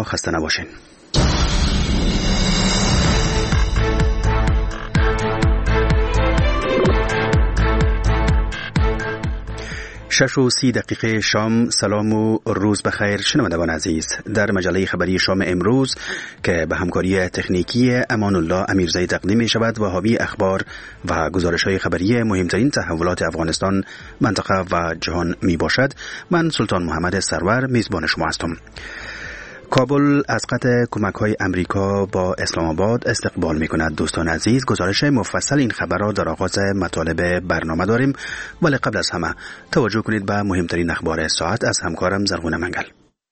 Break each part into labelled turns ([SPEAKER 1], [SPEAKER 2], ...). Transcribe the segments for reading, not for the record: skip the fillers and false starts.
[SPEAKER 1] شما خسته نباشین. 6:30 شام. سلام و روز بخیر شنوندگان عزیز. در مجله خبری شام امروز که به همکاری تکنیکی امان الله امیرزایی تقدیم می شود و حاوی اخبار و گزارش های خبری مهمترین تحولات افغانستان، منطقه و جهان می باشد، من سلطان محمد سرور میزبان شما هستم. کابل از قطع کمک‌های امریکا با اسلام آباد استقبال می‌کند. دوستان عزیز، گزارش مفصل این خبر را در آغاز مطالب برنامه داریم، ولی قبل از همه توجه کنید به مهمترین اخبار ساعت از همکارم زرغونه منگل.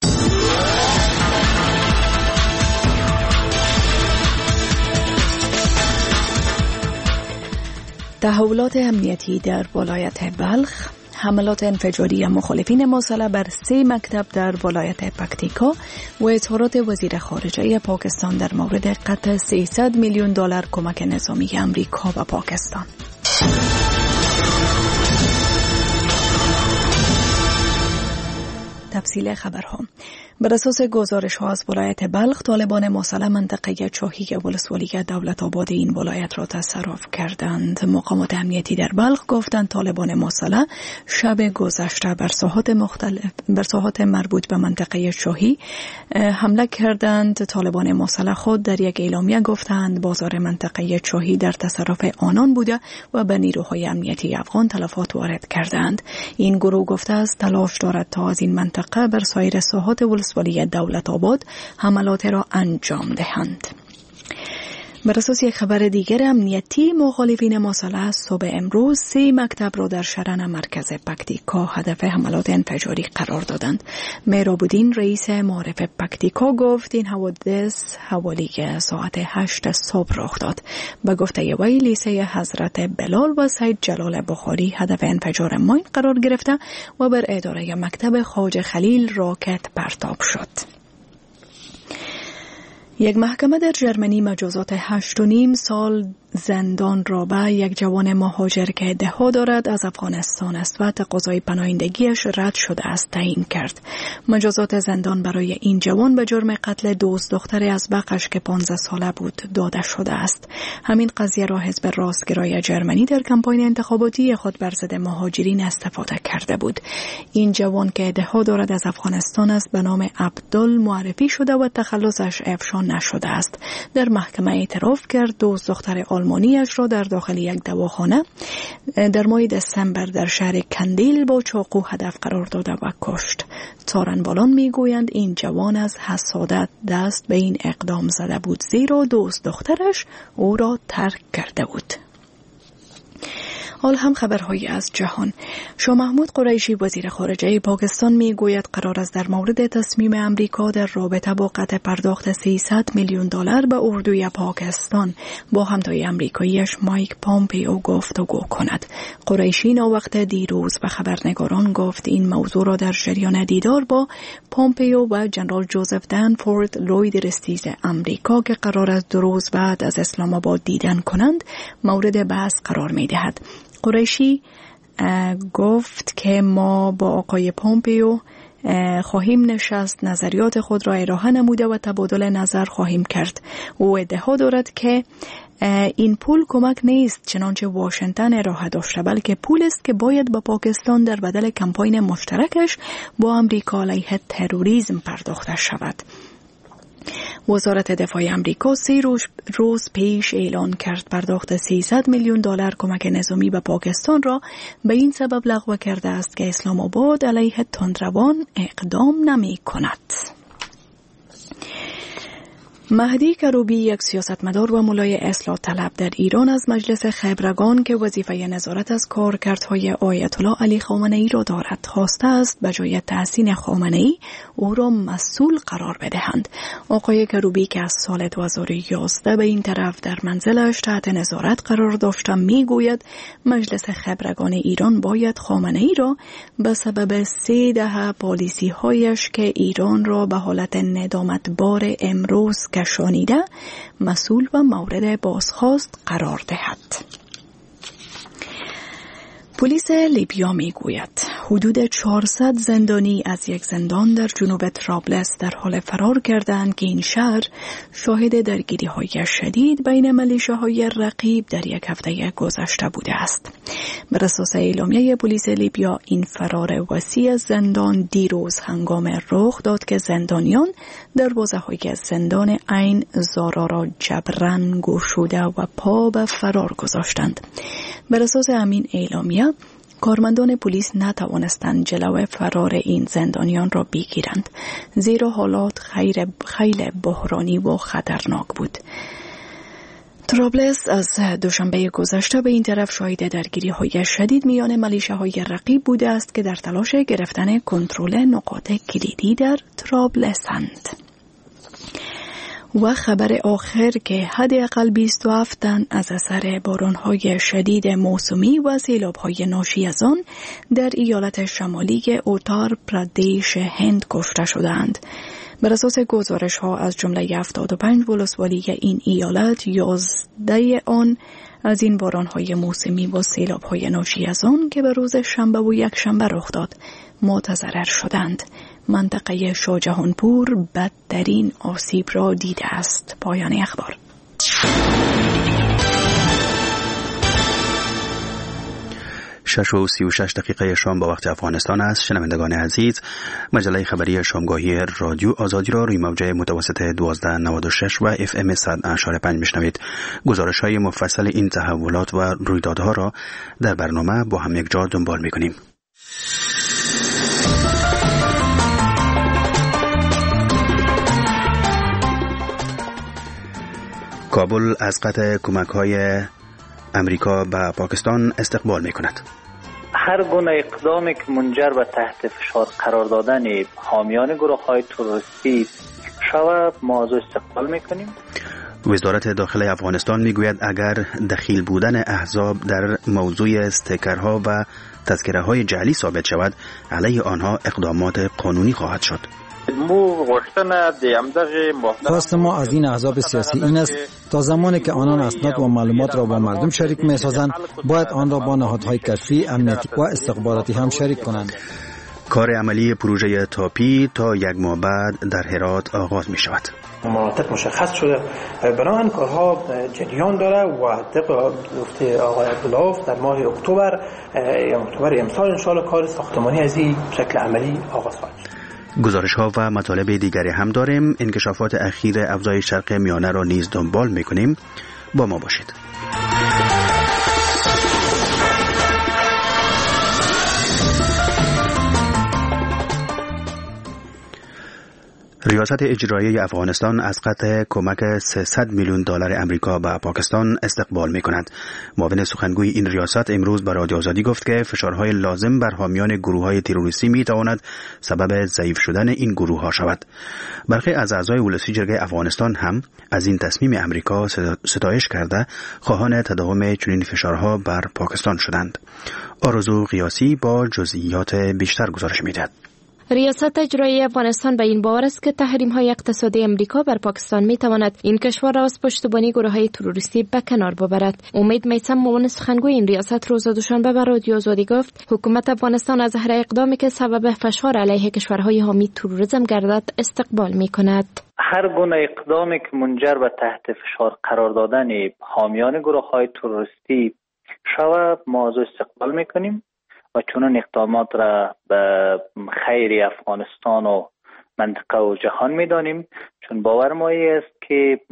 [SPEAKER 2] تحولات امنیتی در ولایت بلخ، حملات انفجاری مخالفین مسلح بر 3 مکتب در ولایت پکتیکا و اظهارات وزیر خارجه پاکستان در مورد قطع $300 میلیون کمک نظامی امریکا به پاکستان. تفصیل خبرها. بر اساس گزارش ها از ولایت بلخ، طالبان مسلح منطقه چاهی ولسوالی دولت آباد این ولایت را تصرف کردند. مقامات امنیتی در بلخ گفتند طالبان مسلح شب گذشته بر ساحات مربوط به منطقه چاهی حمله کردند. طالبان مسلح خود در یک اعلامیه گفتند بازار منطقه چاهی در تصرف آنان بوده و به نیروهای امنیتی افغان تلفات وارد کردند. این گروه گفته است تلاش دارد تا از این منطقه بر سایر ساحات ولسوالی دولت آباد حملات را انجام دهند. بر اساس یک خبر دیگر امنیتی، مخالفین مسلح صبح امروز 3 مکتب را در شرن مرکز پکتیکا هدف حملات انفجاری قرار دادند. مهراب‌الدین رئیس معارف پکتیکا گفت این حوادث حوالی ساعت 8 صبح رخ داد. به گفته وی لیسه حضرت بلال و سید جلال بخاری هدف انفجار ماین قرار گرفته و بر اداره مکتب خواجه خلیل راکت پرتاب شد. یک محکمه در ژرمنی مجازات 8.5 سال زندان را به یک جوان مهاجر که ادعا دارد از افغانستان است و تقاضای پناهندگیش رد شده است تعیین کرد. مجازات زندان برای این جوان به جرم قتل دوست دختر از بقش که 15 ساله بود داده شده است. همین قضیه را حزب راستگرای ژرمنی در کمپاین انتخاباتی خود بر ضد مهاجرین استفاده کرده بود. این جوان که ادعا دارد از افغانستان است به نام عبدال معرفی شده و تخلصش افشا نشده است. در محکمه اعتراف کرد دوست دختر آلمانیش را در داخل یک دواخانه در ماه دسامبر در شهر کندیل با چاقو هدف قرار داده و کشت. څارنوالان میگویند این جوان از حسادت دست به این اقدام زده بود، زیرا دوست دخترش او را ترک کرده بود. حال هم خبرهایی از جهان. شاه محمود قریشی وزیر خارجه پاکستان میگوید قرار است در مورد تصمیم امریکا در رابطه با قطع پرداخت $300 میلیون به اردوی پاکستان با همتای امریکاییش مایک پامپیو گفتگو کند. قریشی ناوقت دیروز به خبرنگاران گفت این موضوع را در جریان دیدار با پامپیو و جنرال جوزف دنفورد لوید رستیز امریکا که قرار است 2 روز بعد از اسلام آباد دیدن کنند مورد بحث قرار می‌دهد. قریشی گفت که ما با آقای پامپیو خواهیم نشست، نظریات خود را ارائه نموده و تبادل نظر خواهیم کرد. او ادعا دارد که این پول کمک نیست چنانچه واشنگتن ارائه داشته، بلکه پول است که باید با پاکستان در بدل کمپاین مشترکش با آمریکا علیه تروریسم پرداخته شود. وزارت دفاع امریکا 3 روز پیش اعلان کرد پرداخت $300 میلیون کمک نظامی به پاکستان را به این سبب لغو کرده است که اسلام آباد علیه تندروان اقدام نمی کند. مهدی کروبی، یک سیاستمدار و ملای اصلاح طلب در ایران، از مجلس خبرگان که وظیفه نظارت از کارکردهای آیت الله علی خامنه‌ای را دارد خواسته است به جای تحسین خامنه‌ای او را مسئول قرار بدهند. آقای کروبی که از سال 2011 به این طرف در منزلش تحت نظارت قرار داشته میگوید مجلس خبرگان ایران باید خامنه‌ای را به سبب 3 دهه پالیسی‌هایش که ایران را به حالت ندامتبار امروز کشانیده مسئول و مورد بازخواست قرار دهد. پلیس لیبیا میگوید حدود 400 زندانی از یک زندان در جنوب طرابلس در حال فرار کردند که این شهر شاهد درگیری‌های شدید بین میلیشیاهای رقیب در یک هفته گذشته بوده است. بر اساس اعلامیه پلیس لیبیا این فرار وسیع از زندان دیروز هنگام رخ داد که زندانیان دروازه‌های زندان عین زارا را جبراً گشوده و پا به فرار گذاشتند. بر اساس همین اعلامیه کارمندان پلیس نتوانستند جلو فرار این زندانیان را بگیرند، زیرا حالات خیلی بحرانی و خطرناک بود. طرابلس از دوشنبه گذشته به این طرف شاهد درگیری‌های شدید میان میلیشیاهای رقیب بوده است که در تلاش گرفتن کنترل نقاط کلیدی در طرابلس‌اند. و خبر آخر که حداقل 27 تن از اثر باران‌های شدید موسمی و سیلاب‌های ناشی از آن در ایالت شمالی اوتار پردیش هند کشته شدند. بر اساس گزارش‌ها از جمله 75 ولسوالی این ایالت 11 آن از این باران‌های موسمی و سیلاب‌های ناشی از آن که به روز شنبه و یک شنبه رخ داد متضرر شدند. منطقه شاهجهانپور بدترین آسیب را دیده است. پایان اخبار.
[SPEAKER 1] شش و 36 دقیقه شام با وقت افغانستان است. شنوندگان عزیز، مجله خبری شامگاهی رادیو آزادی را روی موج متوسط 1296 و FM 100.5 میشنوید. گزارش‌های مفصل این تحولات و رویدادها را در برنامه با هم یک جا دنبال می‌کنیم. کابل از قطع کمک‌های امریکا به پاکستان استقبال می‌کند.
[SPEAKER 3] هر گونه اقدامی که منجر به تحت فشار قرار دادن حامیان گروه‌های تروریستی شود ما از استقبال می‌کنیم.
[SPEAKER 1] وزارت داخله افغانستان میگوید اگر دخیل بودن احزاب در موضوع استیکرها و تذکره‌های جعلی ثابت شود علیه آنها اقدامات قانونی خواهد شد.
[SPEAKER 4] خواست ما از این احزاب سیاسی این است تا زمانی که آنان اسناد و معلومات را با مردم شریک می‌سازند باید آن را با نهادهای کشفی، امنیتی و استخباراتی هم شریک کنند.
[SPEAKER 1] کار عملی پروژه تاپی تا یک ماه بعد در هرات آغاز می شود.
[SPEAKER 5] مناطق مشخص شده، بنابراین کارها جریان داره و طبق گفته آقای عبدالله در ماه اکتبر امسال انشاءالله کار ساختمانی از این شکل عملی آغاز خواهد شد.
[SPEAKER 1] گزارش ها و مطالب دیگری هم داریم. انکشافات اخیر افزایش شرق میانه را نیز دنبال می کنیم. با ما باشید. ریاست اجرایی افغانستان از قطع کمک 300 میلیون دلار امریکا به پاکستان استقبال می کند. معاون سخنگوی این ریاست امروز به رادیو آزادی گفت که فشارهای لازم بر حامیان گروه‌های تروریستی می تواند سبب ضعیف شدن این گروه‌ها شود. برخی از اعضای ولسی جرگه افغانستان هم از این تصمیم امریکا ستایش کرده خواهان تداوم چنین فشارها بر پاکستان شدند. آرزو قیاسی با جزئیات بیشتر گزارش می‌دهد.
[SPEAKER 6] ریاست اجرایی افغانستان به این باور است که تحریم‌های اقتصادی امریکا بر پاکستان می‌تواند این کشور را از پشتیبانی گروه‌های تروریستی به کنار ببرد. امید میثم معاون سخنگوی این ریاست روز دوشنبه به رادیو آزادی گفت حکومت افغانستان از هر اقدامی که سبب فشار علیه کشورهای حامی تروریسم گردد استقبال می‌کند.
[SPEAKER 3] هر گونه اقدامی که منجر به تحت فشار قرار دادن حامیان گروه‌های تروریستی شود ما از استقبال می‌کنیم و چنان اقدامات را به خیر افغانستان و منطقه و جهان می‌دانیم، چون باور ما است که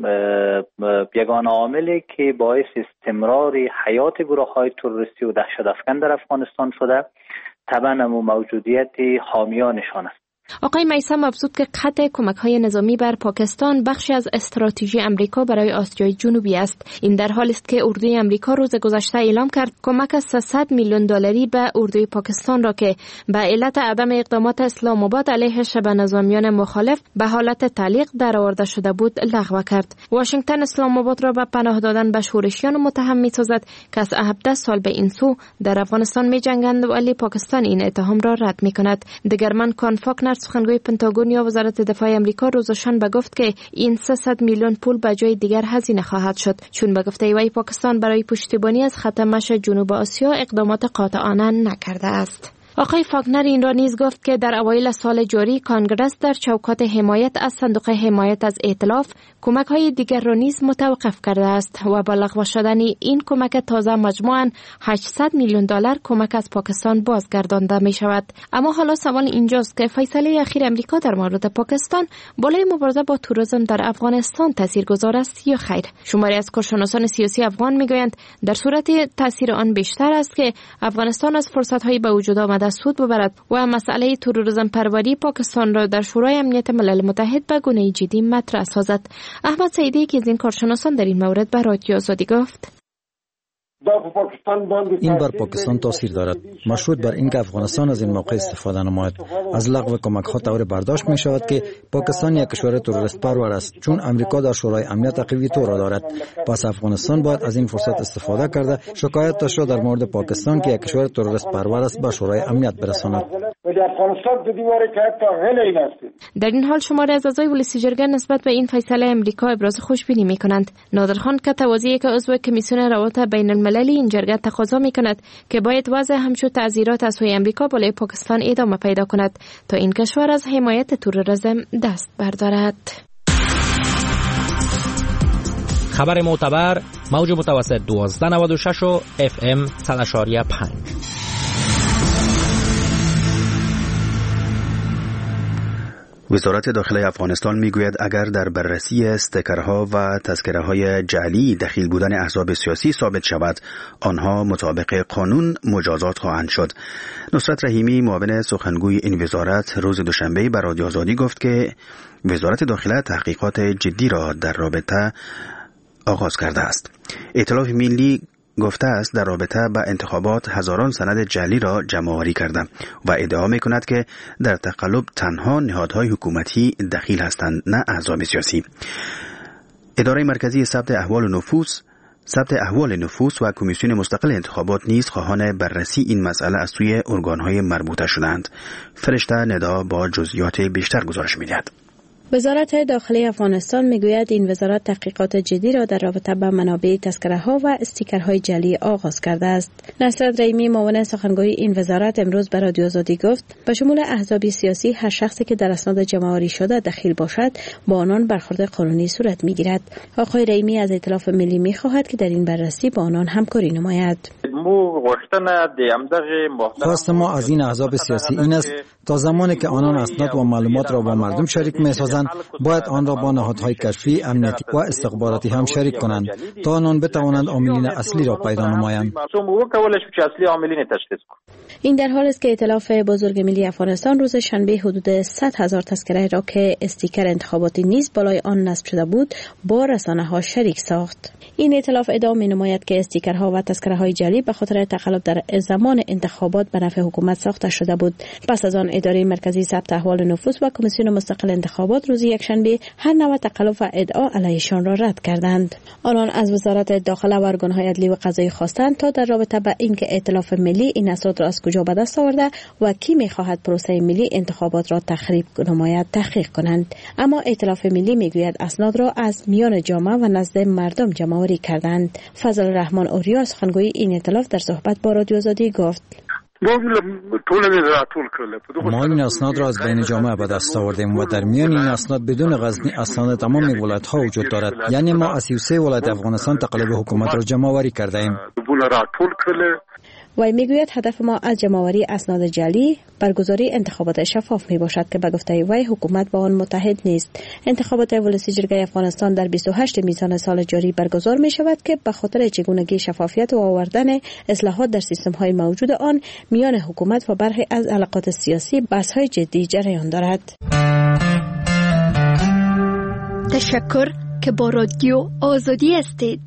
[SPEAKER 3] یگانه عاملی که باعث استمرار حیات گروه‌های تروریستی و دهشت‌افکن در افغانستان شده طبعاً موجودیت حامیانشان است.
[SPEAKER 6] آقای میثم افزود که قطع کمک‌های نظامی بر پاکستان بخشی از استراتژی امریکا برای آسیای جنوبی است. این در حالی است که اردوی امریکا روز گذشته اعلام کرد کمک 300 میلیون دلاری به اردوی پاکستان را که به علت عدم اقدامات اسلام آباد علیه شبه نظامیان مخالف به حالت تعلیق درآورده شده بود لغو کرد. واشنگتن اسلام آباد را به پناه دادن به شورشیان متهم می‌سازد که از 17 سال به این سو در افغانستان می‌جنگند، ولی پاکستان این اتهام را رد می‌کند. دگرمن کان فاکنر سخنگوی پنتاگون یا وزارت دفاع آمریکا روز شنبه گفت که این 300 میلیون پول به جای دیگر هزینه خواهد شد، چون به گفته وی پاکستان برای پشتیبانی از خط مش جنوب آسیا اقدامات قاطعانه نکرده است. آقای فاگنر این را نیز گفت که در اوایل سال جاری کانگرس در چوکات حمایت از صندوق حمایت از ائتلاف کمک‌های دیگر را نیز متوقف کرده است و با لغو شدن این کمک تازه مجموعاً $800 میلیون کمک از پاکستان بازگردانده می شود. اما حالا سوال اینجاست که فیصله اخیر امریکا در مورد پاکستان بالای مبارزه با توریسم در افغانستان تاثیرگذار است یا خیر؟ شماری از کارشناسان سیاسی افغان میگویند در صورت تاثیر آن بیشتر است که افغانستان از فرصت‌های به وجود آمده سود ببرد و مسئله تروریسم پروری پاکستان را در شورای امنیت ملل متحد به گونه جدی مطرح سازد. احمد سعیدی که از این کارشناسان در این مورد به رادیو آزادی گفت:
[SPEAKER 4] این بر پاکستان تاثیر دارد. مشروط بر اینکه افغانستان از این موقع استفاده نماید. از لغو کمک‌ها طور برداشت می شود که پاکستان یک کشور تروریست پرور است، چون امریکا در شورای امنیت قوی را دارد. پس افغانستان باید از این فرصت استفاده کرده شکایتش را در مورد پاکستان که یک کشور تروریست پرور است به شورای امنیت برساند.
[SPEAKER 6] در این حال شماری از اعضای ولسی جرگه نسبت به این فیصله امریکا ابراز خوشبینی می‌کنند. نادرخان کتوازی که عضو کمیسیون روابط بین المللی این جرگه تقاضا می‌کند که باید وضع همچون تعزیرات از سوی امریکا بالای پاکستان ادامه پیدا کند تا این کشور از حمایت تروریسم دست بردارد.
[SPEAKER 7] خبر معتبر موج متوسط 1296 و FM 100.5.
[SPEAKER 1] وزارت داخلی افغانستان میگوید اگر در بررسی استیکرها و تذکره‌های جعلی دخیل بودن احزاب سیاسی ثابت شود، آنها مطابق قانون مجازات خواهند شد. نصرت رحیمی معاون سخنگوی این وزارت روز دوشنبه به رادیو آزادی گفت که وزارت داخله تحقیقات جدی را در رابطه آغاز کرده است. ائتلاف ملی گفته است در رابطه با انتخابات هزاران سند جعلی را جمع‌آوری کرده و ادعا می‌کند که در تقلب تنها نهادهای حکومتی دخیل هستند، نه احزاب سیاسی. اداره مرکزی ثبت احوال نفوس و کمیسیون مستقل انتخابات نیز خواهان بررسی این مسئله از سوی ارگان‌های مربوطه شدند. فرشته ندا با جزئیات بیشتر گزارش می‌دهد.
[SPEAKER 8] وزارت داخلی افغانستان میگوید این وزارت تحقیقات جدی را در رابطه با منابع تذکره‌ها و استیکرهای جعلی آغاز کرده است. نصرت رحیمی معاون سخنگوی این وزارت امروز به رادیو آزادی گفت به شمول احزاب سیاسی هر شخصی که در اسناد جمع‌آوری شده دخیل باشد با آنان برخورد قانونی صورت میگیرد. آقای رحیمی از ائتلاف ملی میخواهد که در این بررسی با آنان همکاری نماید.
[SPEAKER 4] خواست ما از این احزاب سیاسی این است تا زمانی که آنان اسناد و معلومات را با مردم شریک می‌سازند باید آن را با نهادهای کشفی، امنیتی و استخباراتی هم شریک کنند تا آنان بتوانند عاملین اصلی را پیدا نمایند.
[SPEAKER 8] این در حالی است که ائتلاف بزرگ ملی افغانستان روز شنبه حدود 100,000 تذکره را که استیکر انتخاباتی نیز بالای آن نصب شده بود با رسانه‌ها شریک ساخت. این ائتلاف ادعا می‌نماید که استیکرها و تذکره‌های جعلی به خاطر تقلب در زمان انتخابات به نفع حکومت ساخته شده بود. پس از آن اداره مرکزی ثبت احوال نفوس و کمیسیون مستقل انتخابات روز یکشنبه هر نوع تقلب و ادعا علیهشان را رد کردند. آنان از وزارت داخله و ارگان‌های عدلی و قضایی خواستند تا در رابطه با اینکه ائتلاف ملی این اسناد را از کجا به دست آورده و کی می‌خواهد پروسه ملی انتخابات را تخریب نماید تحقیق کنند. اما ائتلاف ملی میگوید اسناد را از میان جامعه و نزد مردم جمع‌آوری کردند. فضل الرحمن اوریا سخنگوی این ائتلاف در صحبت با رادیو آزادی گفت:
[SPEAKER 4] ما این اسناد را از بین جامعه به دست آوردیم و در میان این اسناد بدون غزنی اسناد تمام ولایت‌ها وجود دارد. یعنی ما از 33 ولایت افغانستان تقلب حکومت را جمع‌آوری کرده ایم.
[SPEAKER 8] وی میگوید هدف ما از جمع‌آوری اسناد جعلی برگزاری انتخابات شفاف می باشد که به گفته وی حکومت با آن متحد نیست. انتخابات ولسی جرگه افغانستان در 28 میزان سال جاری برگزار می شود که به خاطر چگونگی شفافیت و آوردن اصلاحات در سیستم‌های موجود آن میان حکومت و برخی از علاقات سیاسی بحث‌های جدی جریان دارد.
[SPEAKER 9] تشکر که با رادیو آزادی هستید.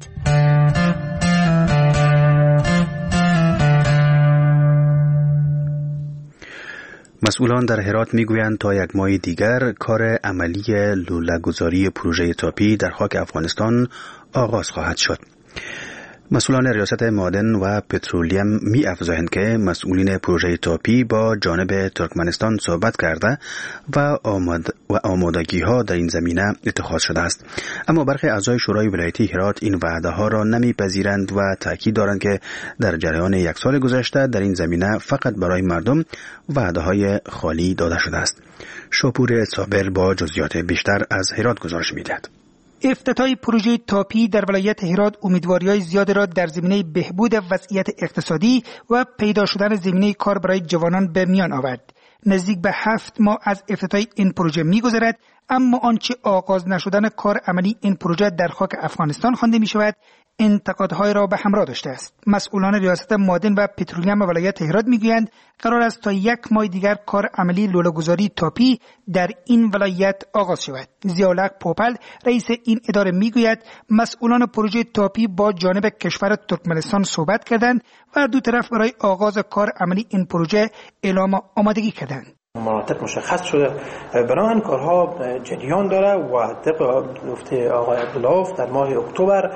[SPEAKER 1] مسئولان در هرات میگویند تا یک ماه دیگر کار عملی لوله‌گذاری پروژه تاپی در خاک افغانستان آغاز خواهد شد. مسئولان ریاست معادن و پترولیم می افزایند که مسئولین پروژه تاپی با جانب ترکمنستان صحبت کرده و آمادگی ها در این زمینه اتخاذ شده است. اما برخی اعضای شورای ولایتی هرات این وعده ها را نمیپذیرند و تاکید دارند که در جریان یک سال گذشته در این زمینه فقط برای مردم وعده های خالی داده شده است. شاپور صابر با جزئیات بیشتر از هرات گزارش می‌دهد.
[SPEAKER 10] افتتاح پروژه تاپی در ولایت هرات امیدواری‌های زیاد را در زمینه بهبود وضعیت اقتصادی و پیدا شدن زمینه کار برای جوانان به میان آورد. نزدیک به 7 ماه از افتتاح این پروژه می‌گذرد، اما آنچه آغاز نشدن کار عملی این پروژه در خاک افغانستان خوانده می‌شود انتقادهای را به همراه داشته است. مسئولان ریاست معادن و پترولیم ولایت هرات میگویند قرار است تا 1 ماه دیگر کار عملی لوله‌گذاری تاپی در این ولایت آغاز شود. ضیاءالحق پوپل رئیس این اداره میگوید مسئولان پروژه تاپی با جانب کشور ترکمنستان صحبت کردند و دو طرف برای آغاز کار عملی این پروژه اعلام آمادگی کردند.
[SPEAKER 5] مناطق مشخص شده، بنابراین کارها جریان داره و طبق گفته آقای عبدالله در ماه اکتبر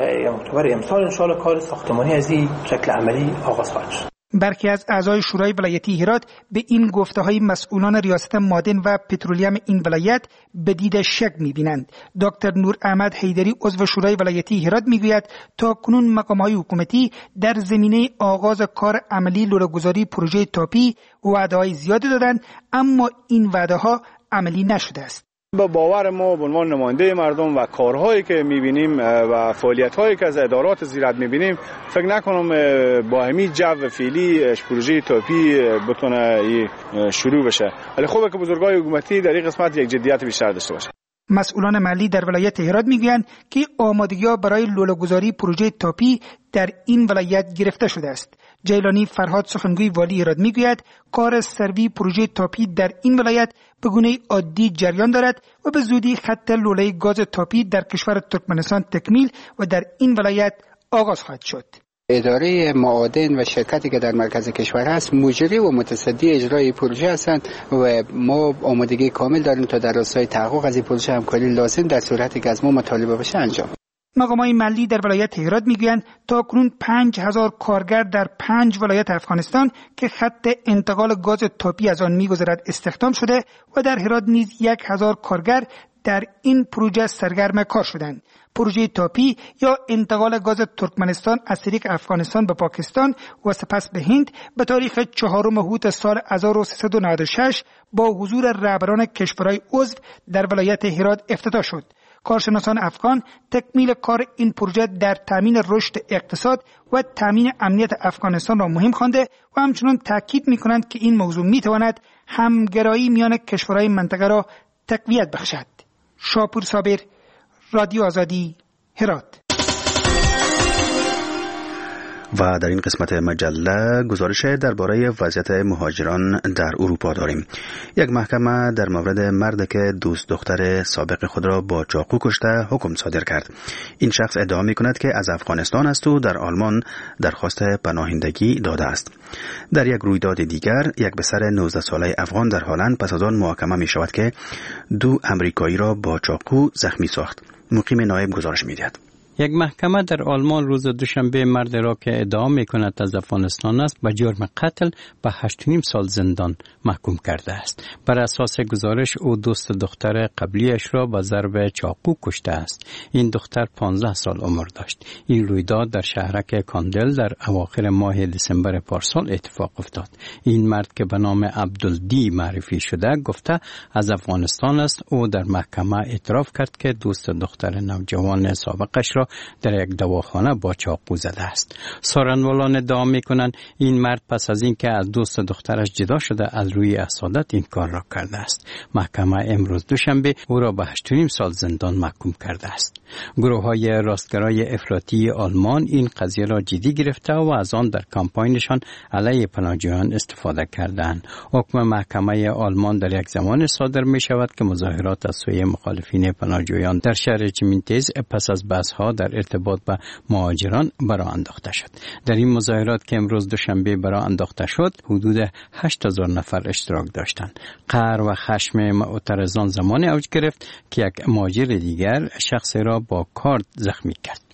[SPEAKER 5] امسال انشاءالله کار ساختمانی از این شکل عملی آغاز خواهد شد.
[SPEAKER 10] برخی از اعضای شورای ولایتی هرات به این گفته‌های مسئولان ریاست معادن و پترولیم این ولایت به دید شک می‌بینند. دکتر نور احمد حیدری عضو شورای ولایتی هرات می‌گوید تا کنون مقام‌های حکومتی در زمینه آغاز کار عملی لوله‌گذاری پروژه تاپی وعده‌های زیادی دادند، اما این وعده‌ها عملی نشده است.
[SPEAKER 11] با باور ما به عنوان نماینده مردم و کارهایی که می‌بینیم و فعالیت‌هایی که از ادارات زراعت می‌بینیم، فکر نکنم با همین جو فعلی پروژه تاپی بتونه شروع بشه. ولی خوبه که بزرگای حکومتی در این قسمت یک جدیت بیشتر داشته باشه.
[SPEAKER 10] مسئولان محلی در ولایت هرات میگویند که آمادگی‌ها برای لوله‌گذاری پروژه تاپی در این ولایت گرفته شده است. جیلانی فرهاد سخنگوی والی هرات میگوید کار سروی پروژه تاپی در این ولایت به گونه عادی جریان دارد و به زودی خط لوله گاز تاپی در کشور ترکمنستان تکمیل و در این ولایت آغاز خواهد شد.
[SPEAKER 12] اداره معادن و شرکتی که در مرکز کشور هست مجری و متصدی اجرای پروژه هستند و ما آمادگی کامل داریم تا در راستای تحقق از این پروژه همکاری لازم در صورتی که از ما مطالبه بشه انجام.
[SPEAKER 10] مقامات محلی در ولایت هرات میگویند تا کنون 5000 کارگر در 5 ولایت افغانستان که خط انتقال گاز تاپی از آن میگذرد استخدام شده و در هرات نیز 1000 کارگر در این پروژه سرگرم کار شدند. پروژه تاپی یا انتقال گاز ترکمنستان از طریق افغانستان به پاکستان و سپس به هند به تاریخ 4 مهر سال 1396 با حضور رهبران کشورهای عضو در ولایت هرات افتتاح شد. کارشناسان افغان تکمیل کار این پروژه در تامین رشد اقتصاد و تامین امنیت افغانستان را مهم خوانده و همچنان تاکید می‌کنند که این موضوع می‌تواند همگرایی میان کشورهای منطقه را تقویت بخشد. شاپور صابر، رادیو آزادی، هرات.
[SPEAKER 1] و در این قسمت مجله گزارش درباره وضعیت مهاجران در اروپا داریم. یک محکمه در مورد مردی که دوست دختر سابق خود را با چاقو کشته حکم صادر کرد. این شخص ادعا می‌کند که از افغانستان است و در آلمان درخواست پناهندگی داده است. در یک رویداد دیگر یک پسر 19 ساله افغان در هلند پس از آن محاکمه می‌شود که 2 امریکایی را با چاقو زخمی ساخت. مقیم نایب گزارش می‌دهد.
[SPEAKER 13] یک محکمه در آلمان روز دوشنبه مرد را که ادعا می‌کند از افغانستان است به جرم قتل به 8.5 سال زندان محکوم کرده است. بر اساس گزارش او دوست دختر قبلیش را با ضرب چاقو کشته است. این دختر 15 سال عمر داشت. این رویداد در شهرک کاندل در اواخر ماه دسامبر پارسال اتفاق افتاد. این مرد که به نام عبدالدی معرفی شده گفته از افغانستان است. او در محکمه اعتراف کرد که دوست دختر نوجوان سابقش را در یک دواخانه با چاقو زده است. سارنوالان ادعا می‌کنند این مرد پس از اینکه از دوست دخترش جدا شده از روی حسادت این کار را کرده است. محکمه امروز دوشنبه او را به 8.5 سال زندان محکوم کرده است. گروه‌های راستگرای افراطی آلمان این قضیه را جدی گرفته و از آن در کمپاینشان علیه پناهجویان استفاده کردند. حکم محکمه آلمان در یک زمان صادر می‌شود که مظاهرات از سوی مخالفین پناهجویان در شهر چمینتز پس از بحث‌ها در ارتباط با مهاجران برآ انداخته شد. در این مظاهرات که امروز دوشنبه برآ انداخته شد حدود 8000 نفر اشتراک داشتند. قهر و خشم معترضان زمان اوج گرفت که یک مهاجر دیگر شخصی را با کارد زخمی کرد.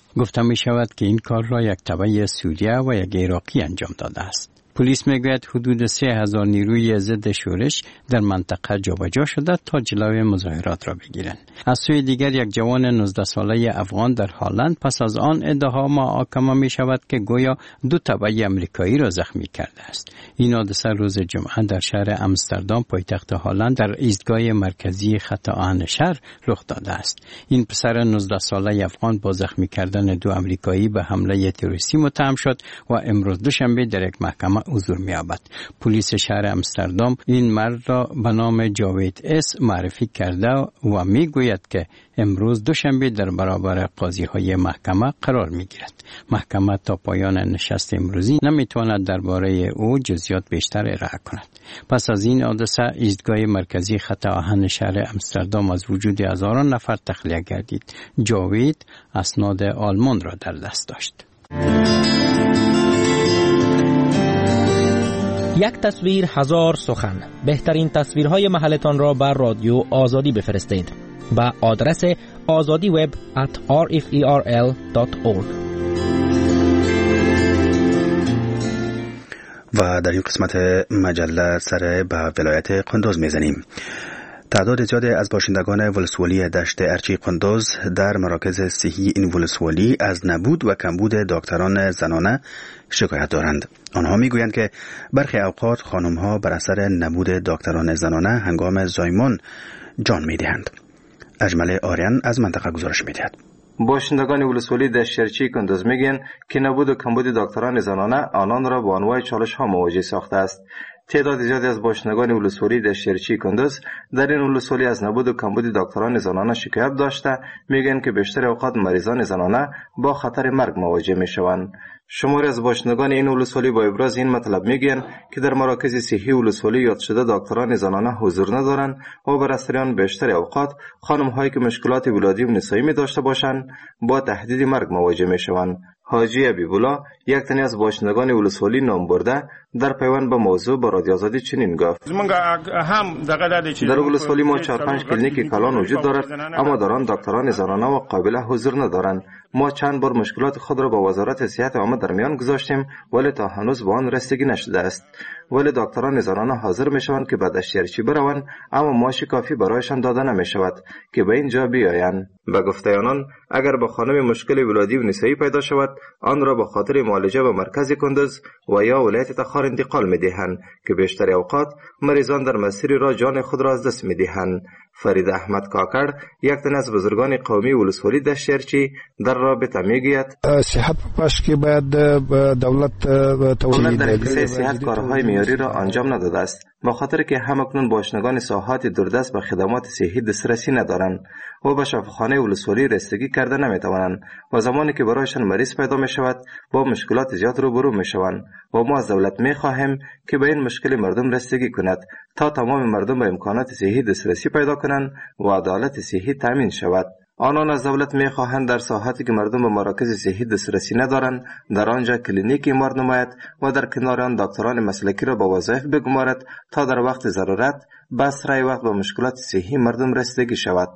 [SPEAKER 13] گفته می شود که این کار را یک تبع سوریه و یک عراقی انجام داده است. پلیس میگوید حدود 3000 نیروی ضد شورش در منطقه جابجا شده تا جلوی مظاهرات را بگیرند. از سوی دیگر یک جوان 19 ساله افغان در هالند پس از آن ادعا محاکمه می شود که گویا 2 تبع امریکایی را زخمی کرده است. این حادثه روز جمعه در شهر امستردام پایتخت هالند در ایستگاه مرکزی خط آهن شهر رخ داده است. این پسر 19 ساله افغان با زخمی کردن 2 امریکایی به حمله تروریستی متهم شد و امروز دوشنبه در یک محکمه حضور می‌یابد. پلیس شهر امستردام این مرد را به نام جاوید اس معرفی کرده و میگوید که امروز دوشنبه در برابر قاضی‌های محکمه قرار می‌گیرد. محکمه تا پایان نشست امروزی نمی‌تواند درباره او جزئیات بیشتر ارائه کند. پس از این حادثه ایستگاه مرکزی خط آهن شهر امستردام از وجود هزاران نفر تخلیه گردید. جاوید اسناد آلمان را در دست داشت.
[SPEAKER 7] یک تصویر هزار سخن. بهترین تصویرهای محلتان را بر رادیو آزادی بفرستید به آدرس azadiweb@rferl.org.
[SPEAKER 1] و در این قسمت مجله سر به ولایت قندوز میزنیم. تعداد زیادی از باشندگان ولسوالی دشت ارچی قندوز در مراکز صحی این ولسوالی از نبود و کمبود دکتران زنانه شکایت دارند. آنها میگویند که برخی اوقات خانم‌ها بر اثر نبود دکتران زنانه هنگام زایمان جان می‌دهند. اجمل آریان از منطقه گزارش می‌دهد.
[SPEAKER 14] باشندگان ولسوالی دشت ارچی قندوز میگن که نبود و کمبود دکتران زنانه آنان را با انواع چالش‌ها مواجه ساخته است. تعداد زیادی از باشندگان ولسوالی دشت ارچی قندوز در این ولسوالی از نبود و کمبود دکتران زنانه شکایت داشته میگن که بیشتر اوقات مریضان زنانه با خطر مرگ مواجه میشوند. شماری از باشندگان این ولسوالی با ابراز این مطلب میگن که در مراکز صحی ولسوالی یاد شده دکتران زنانه حضور ندارند و بر اثر آن بیشتر اوقات خانم‌هایی که مشکلات ولادی و نسایی می داشته باشند با تهدید مرگ مواجه میشوند. حاجی ابیبولا یک تنی از باشندگان ولسوالی نام برده در پیوند به موضوع با رادیو آزادی چنین گفت: در ولسوالی ما 4-5 کلینیک کلان وجود دارد اما در آن دکتران زنانه و قابله حضور ندارند. ما چند بار مشکلات خود را با وزارت صحت عامه در میان گذاشتیم ولی تا هنوز به آن رسیدگی نشده است. ولی دکتران زنانه حاضر می شوند که به دشت ارچی بروند اما معاش کافی برایشان داده نمی شود که به اینجا بیایند. به گفته آنان اگر با خانم مشکل ولادی و نسایی پیدا شود آن را به خاطر معالجه به مرکز قندوز و یا ولایت تخار انتقال می دهند که بیشتر اوقات مریضان در مسیر را جان خود را از دست می دهند. فرید احمد کاکر یک تن از بزرگان قومی ولسوالی دشت ارچی در رابطه میگوید:
[SPEAKER 15] صحت پاش که باید دولت
[SPEAKER 14] در کیسه صحت کارهای معیاری را انجام نداده است به خاطر که همکنون باشندگان ساحات دوردست به خدمات صحی دسترسی ندارند و به شفاخانه ولسوالی رسیدگی کرده نمیتوانند و زمانی که برایشان مریض پیدا می شود با مشکلات زیاد روبرو می شوند و ما از دولت می خواهیم که به این مشکل مردم رسیدگی کند تا تمام مردم به امکانات صحی دسترسی پیدا کنند و عدالت صحی تامین شود. آنان از دولت می خواهند در ساحاتی که مردم به مراکز صحی دسترسی ندارند در آنجا کلینیک ایمار نماید و در کنار آن دکتران مسلکی را با وظایف بگمارد تا در وقت ضرورت به اسرع وقت به مشکلات صحی مردم رسیدگی شود.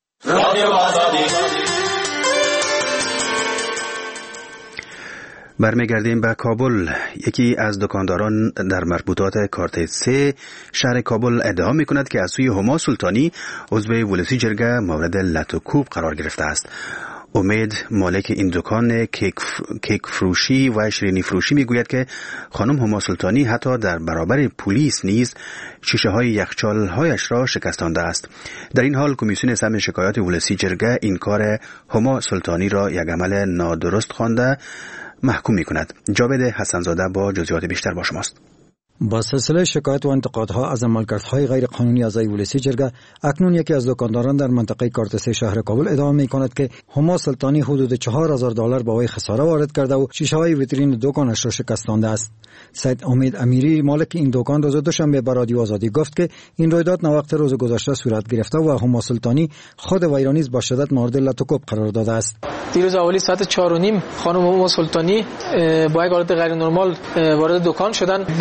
[SPEAKER 1] برمیگردیم به کابل. یکی از دکانداران در مربوطات کارت 3 شهر کابل ادعا می کند که از سوی هما سلطانی عضو ولسی جرگه مورد لط و کوب قرار گرفته است. امید مالک این دکان کیک فروشی و شیرینی فروشی می گوید که خانم هما سلطانی حتی در برابر پلیس نیز شیشه های یخچال هایش را شکستانده است. در این حال کمیسیون ثبت شکایات ولسی جرگه این کار هما سلطانی را یک عمل نادرست خوانده محکوم می کند. جاوید حسنزاده با جزئیات بیشتر با شماست.
[SPEAKER 4] با سلسله شکایت و انتقادها از عملکردهای غیر قانونی اعضای ولسی جرگه اکنون یکی از دکانداران در منطقه کارت 3 شهر کابل ادعا می کند که هما سلطانی حدود $4000 به وی خساره وارد کرده و شیشه های ویترین دکانش را شکستانده است. سید امید امیری مالک این دکان روز دوشنبه به رادیو آزادی گفت که این رویداد نوقت روز گذشته صورت گرفته و هما سلطانی خود وی را نیز با شدت مورد لط و کوب قرار داده است.
[SPEAKER 16] دیروز اولی ساعت 4:30 خانم هما سلطانی با یک حالت غیر نرمال وارد دکان شدند. وقتی که داخل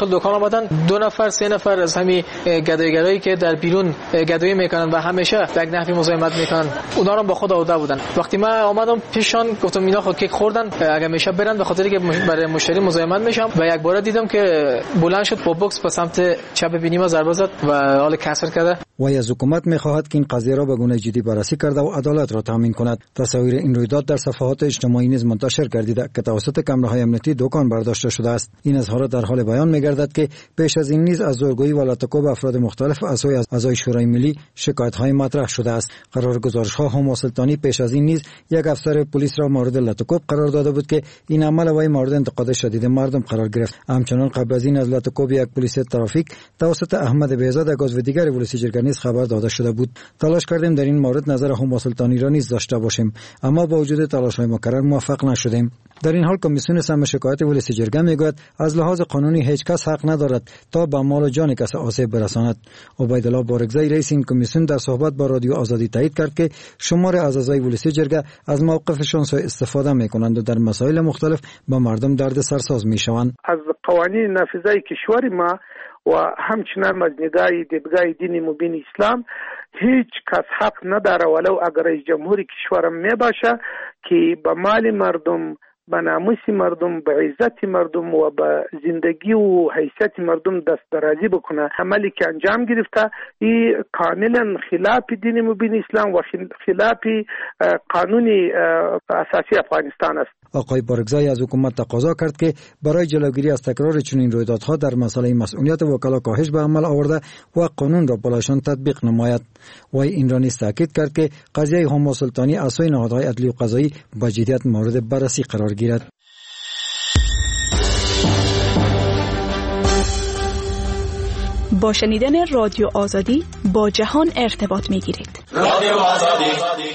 [SPEAKER 16] داخل دکان آمدن 2 نفر 3 نفر از همین گدایگرایی که در بیرون گدایی میکنن و همیشه به یک نحوی مزاحمت میکنن اونا رو با خود آورده بودن. وقتی من آمدم پیششان گفتم اینا خود کیک خوردن اگه میشه برن به خاطر که برای مشتری مزاحمت میشم و یک بار دیدم که بلند شد با بوکس به سمت چپ بینی ما ضربه زد و حال کسر کرده.
[SPEAKER 4] و از حکومت میخواهد که این قضیه را به گونه جدی بررسی کرده و عدالت را تامین کند. تصاویر این رویداد در صفحات اجتماعی نیز منتشر گردیده که توسط کامراهای امنیتی دکان برداشته شده است. این اظهارات در حال بیان میگردد که پیش از این نیز از زورگویی و لطکو به افراد مختلف از اعضای شورای ملی شکایت‌های مطرح شده است. قرار گزارش‌ها هم سلطانی پیش از این نیز یک افسر پلیس را مورد لطکو قرار داده بود که این عمل وی مورد انتقاد شدید مردم قرار گرفت. همچنان قبل از این از لطکو یک پلیس ترافیک توسط احمد بهزاد یک عضو دیگر ولسی جرگه نیز خبر داده شده بود. تلاش کردیم در این مورد نظر هم سلطانی را نیز داشته باشیم اما با وجود تلاش‌های مکرر موفق نشدیم. در این حال کمیسیون سم شکایت ولسی جرگه میگوید از لحاظ قانونی هیچ کس حق ندارد تا به مال و جان کس آسیب برساند. عبیدالله بارگزی رئیس این کمیسیون در صحبت با رادیو آزادی تایید کرد که شمار از اعضای ولسی جرگه از موقفشان سوء استفاده میکنند و در مسائل مختلف با مردم دردسرساز میشوند.
[SPEAKER 17] از قوانین نافذه کشور ما و همچنان از نگاه دیدگاه دین مبین اسلام هیچ کس حق نداره ولو اگر رئیس جمهوری کشورم می باشه که به مال مردم، به ناموس مردم، به عزت مردم و به زندگی و حیثیت مردم دست درازی بکنه. عملی که انجام گرفته این کاملا خلاف دین مبین اسلام و خلاف قانون اساسی افغانستان است.
[SPEAKER 4] آقای بارگزای از حکومت تقاضا کرد که برای جلوگیری از تکرار چنین رویدادها در مسئله مسئولیت وکلا کاهش به عمل آورده و قانون را بالایشان تطبیق نماید. و این را نیز تاکید کرد که قضیه هم سلطانی از سوی نهادهای عدلی و قضایی با جدیت مورد بررسی قرار گیرد.
[SPEAKER 2] با شنیدن رادیو آزادی با جهان ارتباط می‌گیرید. رادیو آزادی.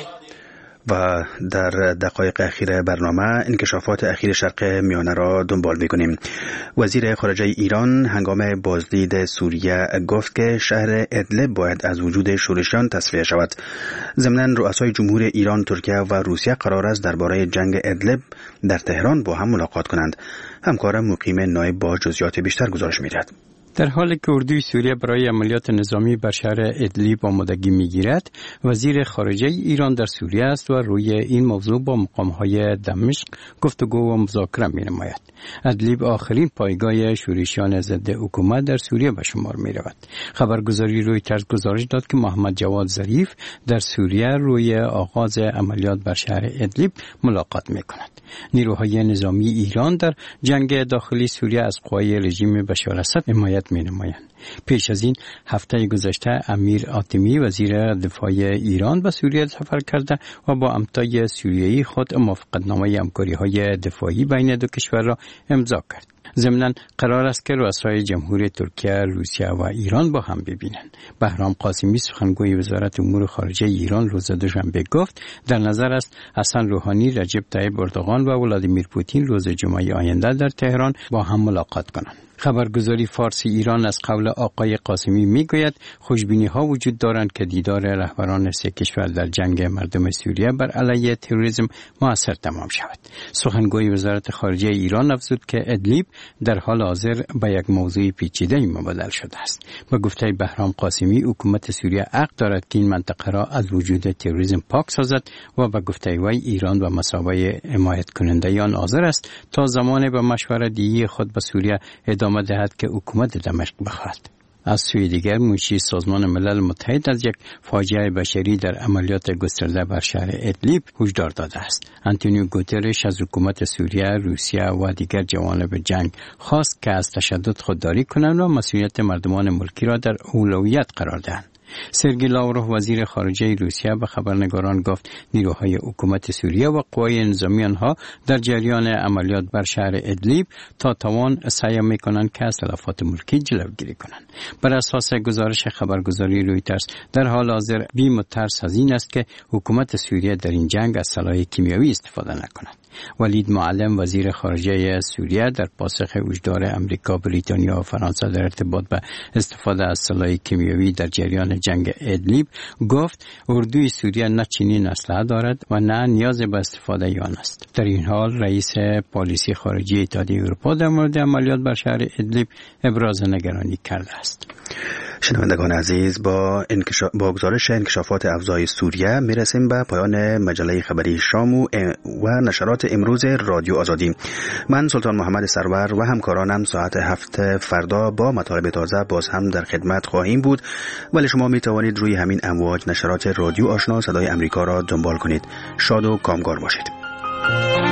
[SPEAKER 1] و در دقایق اخیر برنامه انکشافات اخیر شرق میانه را دنبال می‌کنیم. وزیر خارجه ایران هنگام بازدید سوریه گفت که شهر ادلب باید از وجود شورشیان تصفیه شود. ضمناً رؤسای جمهور ایران، ترکیه و روسیه قرار است درباره جنگ ادلب در تهران با هم ملاقات کنند. همکارم مقیم نایب با جزئیات بیشتر گزارش می‌دهد.
[SPEAKER 13] در حالی که اردوی سوریه برای عملیات نظامی بر شهر ادلیب آمادگی می‌گیرد، وزیر خارجه ایران در سوریه است و روی این موضوع با مقام‌های دمشق گفتگو و مذاکره می‌نماید. ادلیب آخرین پایگاه شورشیان ضد حکومت در سوریه به شمار می‌رود. خبرگزاری رویترز گزارش داد که محمد جواد ظریف در سوریه روی آغاز عملیات بر شهر ادلیب ملاقات می‌کند. نیروهای نظامی ایران در جنگ داخلی سوریه از قوای رژیم بشار اسد حمایت می‌نمایند. پیش از این هفته گذشته امیر آتمی وزیر دفاع ایران به سوریه سفر کرده و با امتای سوریه‌ای خود موافقتنامه همکاری‌های دفاعی بین دو کشور را امضا کرد. ضمناً قرار است که رؤسای جمهوری ترکیه، روسیه و ایران با هم ببینند. بهرام قاسمی سخنگوی وزارت امور خارجه ایران روز دوشنبه گفت در نظر است حسن روحانی، رجب طیب اردوغان و ولادیمیر پوتین روز جمعه آینده در تهران با هم ملاقات کنند. خبرگزاری فارسی ایران از قول آقای قاسمی میگوید خوشبینی ها وجود دارند که دیدار رهبران سه کشور در جنگ مردم سوریه بر علیه تروریسم موثر تمام شود. سخنگوی وزارت خارجه ایران افزود که ادلیب در حال حاضر به یک موضوع پیچیده مبدل شده است. با گفته بهرام قاسمی حکومت سوریه حق دارد که این منطقه را از وجود تروریسم پاک سازد و با گفته وی ایران به مثابه حمایت کننده آن حاضر است تا زمان به مشورت‌دهی خود به سوریه ادامه دهد که حکومت دمشق بخواهد. از سوی دیگر منشی سازمان ملل متحد از یک فاجعه بشری در عملیات گسترده بر شهر ادلیب هشدار داده است. آنتونیو گوترش از حکومت سوریه، روسیه و دیگر جوانب جنگ خواست که از تشدد خودداری کنند و مسئولیت مردمان ملکی را در اولویت قرار دهند. سرگئی لاوروف وزیر خارجه روسیه به خبرنگاران گفت نیروهای حکومت سوریه و قوای نظامی آنها در جریان عملیات بر شهر ادلیب تا توان سعی می‌کنند که از تلفات ملکی جلوگیری کنند. بر اساس گزارش خبرگزاری رویترز در حال حاضر بیم و ترس از این است که حکومت سوریه در این جنگ از سلاح کیمیایی استفاده نکند. ولید معلم وزیر خارجه سوریه در پاسخ هشدار امریکا، بریتانیا و فرانسه در ارتباط به استفاده از سلاح کیمیایی در جریان جنگ ادلیب گفت اردوی سوریه نه چنین اسلحه دارد و نه نیاز به استفاده آن است. در این حال رئیس پالیسی خارجی اتحادیه اروپا در مورد عملیات بر شهر ادلیب ابراز نگرانی کرده است.
[SPEAKER 1] شنوندگان عزیز، با گزارش انکشافات افزای سوریه میرسیم به پایان مجله خبری شام و نشرات امروز رادیو آزادی. من سلطان محمد سرور و همکارانم ساعت 7 فردا با مطالب تازه باز هم در خدمت خواهیم بود، ولی شما می توانید روی همین امواج نشرات رادیو آشنا صدای امریکا را دنبال کنید. شاد و کامگار باشید.